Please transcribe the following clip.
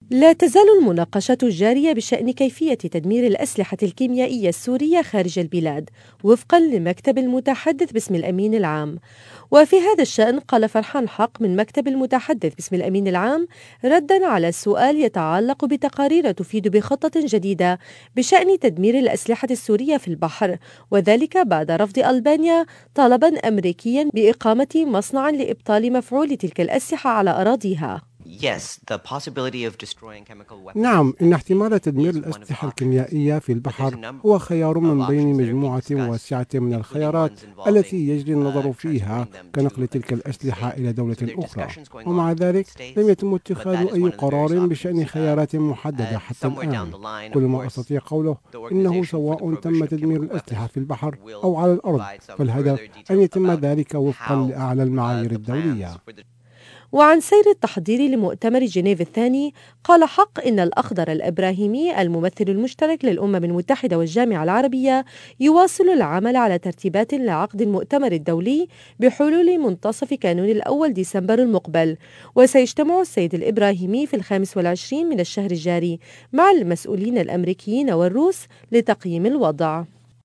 لا تزال المناقشة جارية بشأن كيفية تدمير الأسلحة الكيميائية السورية خارج البلاد وفقا لمكتب المتحدث باسم الأمين العام. وفي هذا الشأن قال فرحان حق من مكتب المتحدث باسم الأمين العام ردا على سؤال يتعلق بتقارير تفيد بخطة جديدة بشأن تدمير الأسلحة السورية في البحر، وذلك بعد رفض ألبانيا طلبا أمريكيا بإقامة مصنع لإبطال مفعول تلك الأسلحة على أراضيها. نعم، إن احتمال تدمير الأسلحة الكيميائية في البحر هو خيار من بين مجموعة واسعة من الخيارات التي يجري النظر فيها كنقل تلك الأسلحة إلى دولة أخرى، ومع ذلك لم يتم اتخاذ أي قرار بشأن خيارات محددة حتى الآن. كل ما أستطيع قوله إنه سواء تم تدمير الأسلحة في البحر أو على الأرض، فالهدف أن يتم ذلك وفقا لأعلى المعايير الدولية. وعن سير التحضير لمؤتمر جنيف الثاني قال حق إن الأخضر الإبراهيمي الممثل المشترك للأمم المتحدة والجامعة العربية يواصل العمل على ترتيبات لعقد المؤتمر الدولي بحلول منتصف كانون الأول ديسمبر المقبل، وسيجتمع السيد الإبراهيمي في 25 من الشهر الجاري مع المسؤولين الأمريكيين والروس لتقييم الوضع.